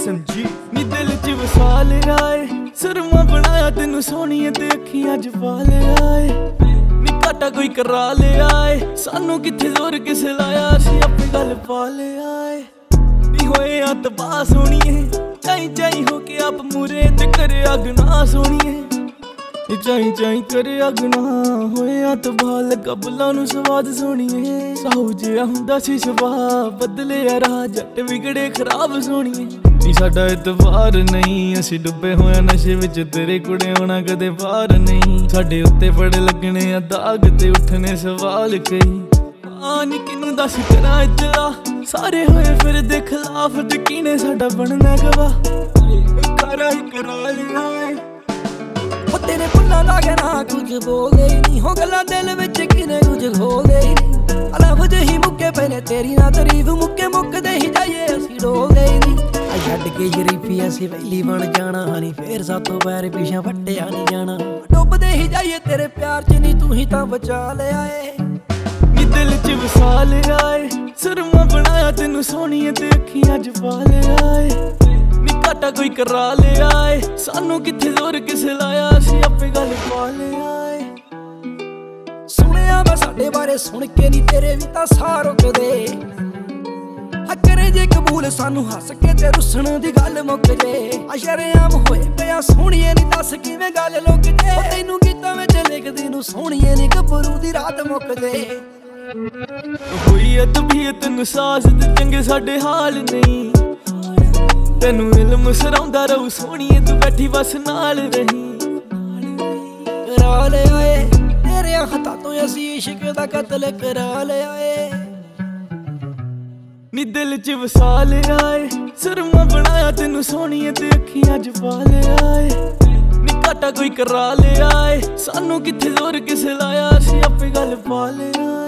SMG ਨੀ ਦਿਲ ਚ ਵਸਾ ਲਿਆ ਏ, ਸੁਰਮਾ ਬਣਾਇਆ ਤੈਨੂੰ ਸੋਹਣੀਏ ਤੇ ਅੱਖੀਆਂ ਚ ਪਾ ਲਿਆ ਏ। ਨੀ ਕਾਟਾ ਕੋਈ ਕਰਾ ਲਿਆ ਏ, ਸਾਨੂੰ ਕਿੱਥੇ ਜ਼ੋਰ ਕਿਸੇ ਲਾਇਆ, ਅਸੀਂ ਆਪੇ ਗੱਲ ਪਾ ਲਿਆ ਏ। ਨੀ ਹੋਏ ਆ ਤਬਾਹ ਸੋਹਣੀਏ, ਚਾਈ ਚਾਈ ਹੋ ਕੇ ਆਪ ਮੂਰੇ ਤੇ ਕਰਿਆ ਗੁਨਾਹ ਸੋਹਣੀਏ। ਚਾਈ ਚਾਈ ਕਰਿਆ ਗੁਨਾਹ ਹੋਇਆ ਤਬਾਹ, ਲੱਗਾ ਬੁੱਲਾਂ ਨੂੰ ਸਵਾਦ ਸੋਹਣੀਏ। ਸਾਊ ਜਿਹਾ ਹੁੰਦਾ ਸੀ ਸੁਭਾਅ, ਬਦਲਿਆ ਰਾਹ ਜੱਟ ਵਿਗੜੇ ਖਰਾਬ ਸੋਹਣੀਏ। ਨੀ ਸਾਡਾ ਇਤਬਾਰ ਨਹੀਂ, ਅਸੀਂ ਡੁੱਬੇ ਹੋਏ ਨਸ਼ੇ ਵਿੱਚ, ਤੇਰੇ ਕੁੜੇ ਹੋਣਾ ਕਦੇ ਪਾਰ ਨਹੀਂ। ਸਾਡੇ ਉੱਤੇ ਬੜੇ ਲੱਗਣੇ ਆ ਦਾਗ ਤੇ ਉੱਠਣੇ ਸਵਾਲ ਕਈ। ਨੀ ਕਿਨੂੰ ਦੱਸ ਕਰਾਂ ਇਤਲਾ, ਸਾਰੇ ਹੋਏ ਫਿਰਦੇ ਖਿਲਾਫ, ਯਕੀਨੇ ਸਾਡਾ ਬਣਨਾ ਗਵਾਹ। ਕਰਾ ਹੀ ਕਰਾ ਲਿਆ ਏ, ਤੇਰੇ ਫੁੱਲਾਂ ਦਾ ਕਹਿਣਾ ਕੁਝ ਬੋਲਦੇ ਹੀ ਨਹੀਂ, ਹੋ ਗੱਲਾਂ ਦਿਲ ਵਿੱਚ ਕਿਨੇ ਕੁਝ ਖੋਲਦੇ ਹੀ ਨਹੀਂ। ਅਲਫ ਜਿਹੀ ਮੁੱਕੇ ਪਏ ਨੇ ਤੇਰੀ ਨਾ ਤਾਰੀਫ, ਮੁੱਕੇ ਮੁੱਕਦੇ ਹੀ ਜਾਈਏ ਅਸੀਂ ਡੋਲਦੇ ਹੀ ਨਹੀਂ। ਆ ਛੱਡ ਕੇ ਸ਼ਰੀਫੀ ਅਸੀਂ ਵੈਲੀ ਬਣ ਜਾਣਾ, ਨਹੀਂ ਫੇਰ ਸਾਤੋਂ ਪੈਰ ਪਿਛਾ ਵੱਟਿਆ ਨਹੀਂ ਜਾਣਾ। ਡੁੱਬਦੇ ਹੀ ਜਾਈਏ ਤੇਰੇ ਪਿਆਰ ਚ, ਨਹੀਂ ਤੂੰ ਹੀ ਤਾਂ ਬਚਾ ਲਿਆ ਏ। ਨੀ ਦਿਲ ਚ ਵਸਾ ਲਿਆ ਏ, ਸੁਰਮਾ ਬਣਾਇਆ ਤੈਨੂੰ ਸੋਹਣੀਏ ਤੇ ਅੱਖੀਆਂ ਚ ਪਾ ਲਿਆ ਏ। ਨੀ ਕਾਟਾ ਕੋਈ ਕਰਾ ਲਿਆ ਏ, ਸਾਨੂੰ ਕਿੱਥੇ ਜ਼ੋਰ ਕਿਸੇ ਲਾਇਆ, ਅਸੀਂ ਆਪੇ ਗੱਲ ਪਾ ਲਿਆ ਏ। ਸੁਣਿਆ ਮੈਂ ਸਾਡੇ ਬਾਰੇ, ਸੁਣ ਕੇ ਨਹੀਂ ਤੇਰੇ ਵੀ ਤਾਂ ਸਾਹ ਰੁਕਦੇ। ਕਰੇ ਜੇ ਕਬੂਲ ਸਾਨੂੰ ਹੱਸ ਕੇ ਤੇ ਰੁੱਸਣ ਦੀ ਗੱਲ ਮੁੱਕ ਜੇ। ਸ਼ਰੇਆਮ ਹੋਏ ਪਿਆ ਸੋਹਣੀਏ, ਨੀ ਦੱਸ ਕਿਵੇਂ ਗੱਲ ਲੁੱਕ ਜੇ। ਤੈਨੂੰ ਗੀਤਾਂ ਵਿੱਚ ਲਿਖਦੀ ਨੂੰ ਸੋਹਣੀਏ, ਨੀ ਗੱਭਰੂ ਦੀ ਰਾਤ ਮੁੱਕ ਜੇ। ਹੋਈ ਐ ਤਬੀਅਤ ਨੂੰ ਸਾਜ਼ ਤੇ ਚੰਗੇ ਸਾਡੇ ਹਾਲ ਨਹੀਂ, ਤੈਨੂੰ ਇਲਮ ਸਰਾਉਂਦਾ ਰਹੂ ਸੋਹਣੀਏ, ਤੂੰ ਬੈਠੀ ਬਸ ਨਾਲ ਰਹੀ। ਕਰਾ ਲਿਆ ਏ ਤੇਰੇ ਹੱਥਾਂ ਤੋਂ ਅਸੀਂ ਇਸ਼ਕ ਦਾ ਕਤਲ ਕਰਾ ਲਿਆ ਏ। ਨੀ ਦਿਲ ਚ ਵਸਾ ਲਿਆ ਏ, ਸੁਰਮਾ ਬਣਾਇਆ ਤੈਨੂੰ ਸੋਹਣੀਏ ਤੇ ਅੱਖੀਆਂ ਚ ਪਾ ਲਿਆ ਏ। ਨੀ ਕਾਟਾ ਕੋਈ ਕਰਾ ਲਿਆ ਏ, ਸਾਨੂੰ ਕਿੱਥੇ ਜ਼ੋਰ ਕਿਸੇ ਲਾਇਆ, ਅਸੀਂ ਆਪੇ ਗੱਲ ਪਾ ਲਿਆ।